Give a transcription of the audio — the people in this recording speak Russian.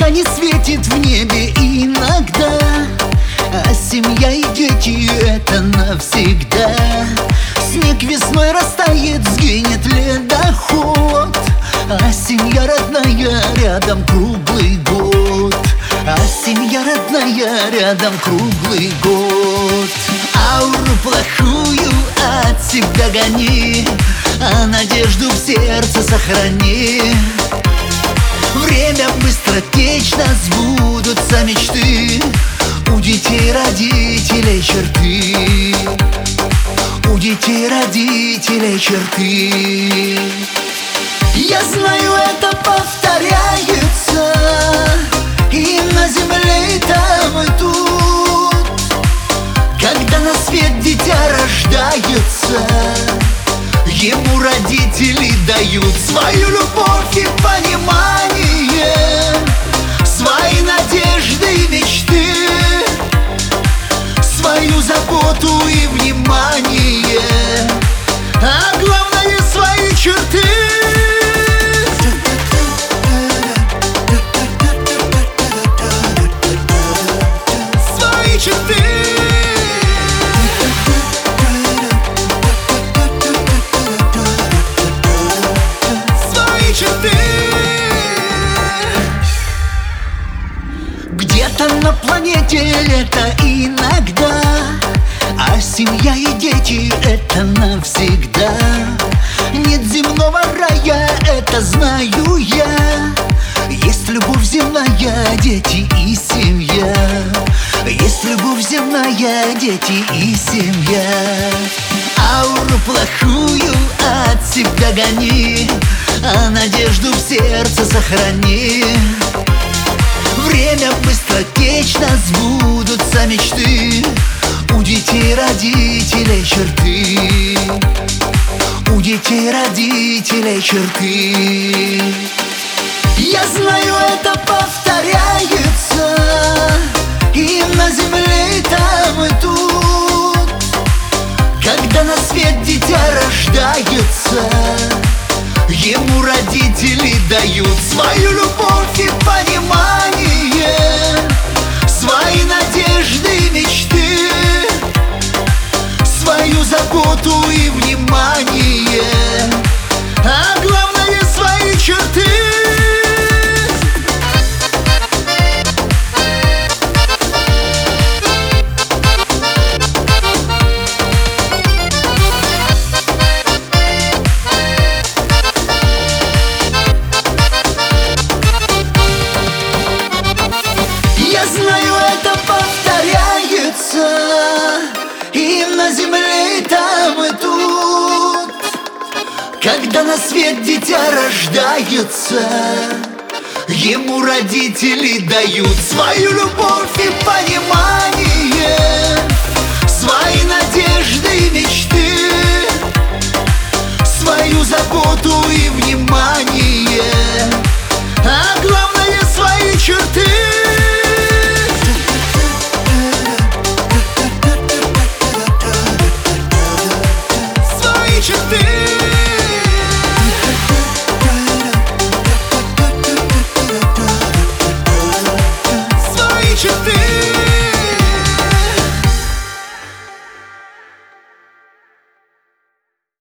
Когда не светит в небе иногда, а семья и дети — это навсегда. Снег весной растает, сгинет ледоход, а семья родная рядом круглый год. А семья родная рядом круглый год. Ауру плохую от себя гони, а надежду в сердце сохрани. Время быстротечно, сбудутся мечты, у детей родителей черты, у детей родителей черты. Я знаю, это повторяется и на земле, и там, и тут. Когда на свет дитя рождается, ему родители дают свою любовь и понимание, свои надежды и мечты, свою заботу и внимание, а главное — свои черты. Свои черты. Где-то на планете это иногда, а семья и дети — это навсегда. Нет земного рая, это знаю я. Есть любовь земная, дети и семья. Есть любовь земная, дети и семья. Ауру плохую от себя гони, а надежду в сердце сохрани. Время быстротечно, сбудутся мечты, у детей родителей черты, у детей родителей черты. Я знаю, это повторяется и на земле, и там, и тут. Когда на свет дитя рождается, ему родители дают свою любовь и понимание, свои надежды и мечты, свою заботу и внимание, а главное — свои черты. Я знаю, это повторяется и на земле, и там, и тут. Когда на свет дитя рождается, ему родители дают свою любовь и понимание, свои надежды и мечты, свою заботу и внимание, а главное — свои черты.